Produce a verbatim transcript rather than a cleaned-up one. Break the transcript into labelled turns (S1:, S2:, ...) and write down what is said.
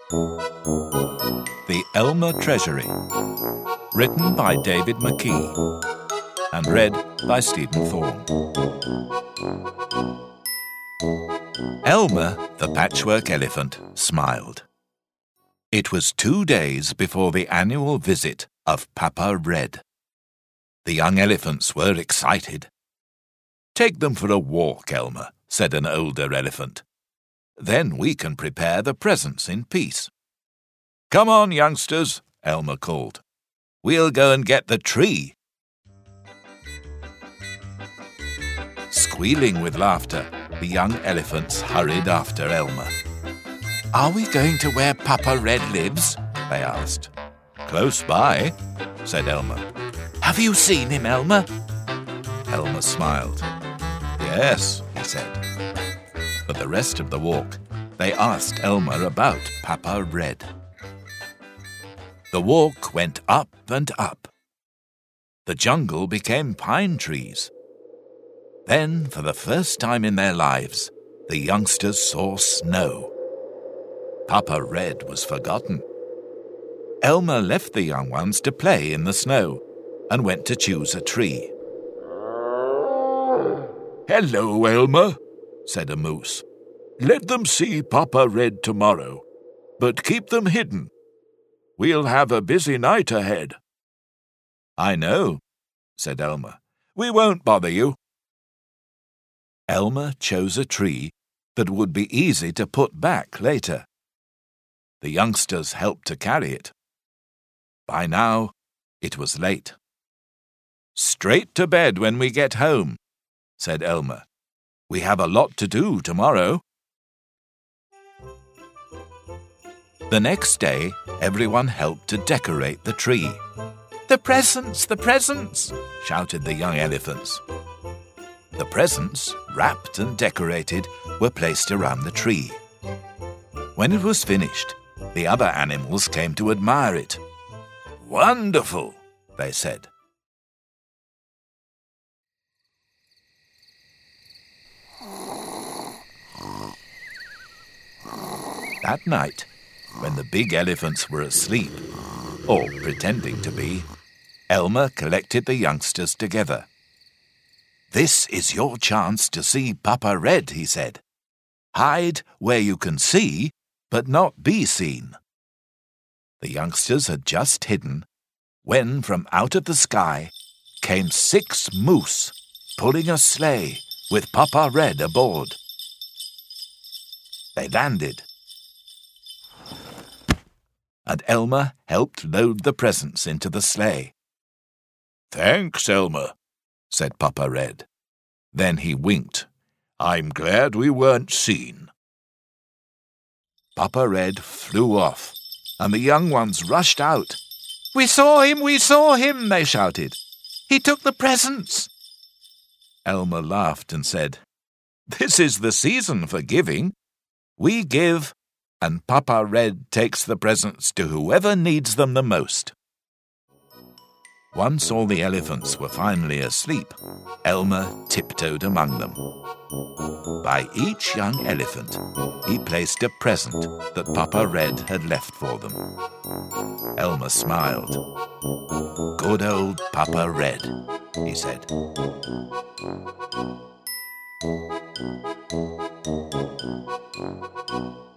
S1: The Elmer Treasury, written by David McKee and read by Stephen Thorne. Elmer, the patchwork elephant, smiled. It was two days before the annual visit of Papa Red. The young elephants were excited. "Take them for a walk, Elmer," said an older elephant. "Then we can prepare the presents in peace." "Come on, youngsters," Elmer called. "We'll go and get the tree." Squealing with laughter, the young elephants hurried after Elmer. "Are we going to where Papa Red lives?" they asked. "Close by," said Elmer. "Have you seen him, Elmer?" Elmer smiled. "Yes," he said. For the rest of the walk, they asked Elmer about Papa Red. The walk went up and up. The jungle became pine trees. Then, for the first time in their lives, the youngsters saw snow. Papa Red was forgotten. Elmer left the young ones to play in the snow and went to choose a tree. "Hello, Elmer," said a moose. "Let them see Papa Red tomorrow, but keep them hidden. We'll have a busy night ahead." "I know," said Elmer. "We won't bother you." Elmer chose a tree that would be easy to put back later. The youngsters helped to carry it. By now, it was late. "Straight to bed when we get home," said Elmer. "We have a lot to do tomorrow." The next day, everyone helped to decorate the tree. "The presents, the presents!" shouted the young elephants. The presents, wrapped and decorated, were placed around the tree. When it was finished, the other animals came to admire it. "Wonderful," they said. That night, when the big elephants were asleep, or pretending to be, Elmer collected the youngsters together. "This is your chance to see Papa Red," he said. "Hide where you can see, but not be seen." The youngsters had just hidden when from out of the sky came six moose pulling a sleigh with Papa Red aboard. They landed, and Elmer helped load the presents into the sleigh. "Thanks, Elmer," said Papa Red. Then he winked. "I'm glad we weren't seen." Papa Red flew off, and the young ones rushed out. "We saw him, we saw him," they shouted. "He took the presents." Elmer laughed and said, "This is the season for giving. We give, and Papa Red takes the presents to whoever needs them the most." Once all the elephants were finally asleep, Elmer tiptoed among them. By each young elephant, he placed a present that Papa Red had left for them. Elmer smiled. "Good old Papa Red," he said. Thank you.